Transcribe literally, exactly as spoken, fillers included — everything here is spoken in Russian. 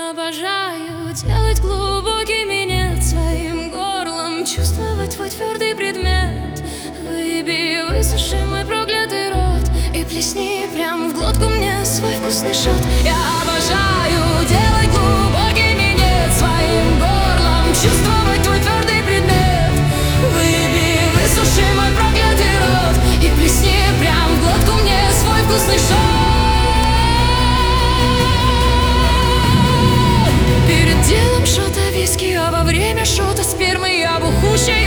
Обожаю делать глубокий минет своим горлом, чувствовать твой твердый предмет. Выби, высуши мой проклятый рот и плесни прям в глотку мне свой вкусный шот. Я обожаю делать глубокий минет своим горлом, чувствовать твой твердый предмет. Выби, высуши мой проклятый рот и плесни прям в глотку мне свой вкусный шот. Делом шота виски, а во время шота спермы я бухущая.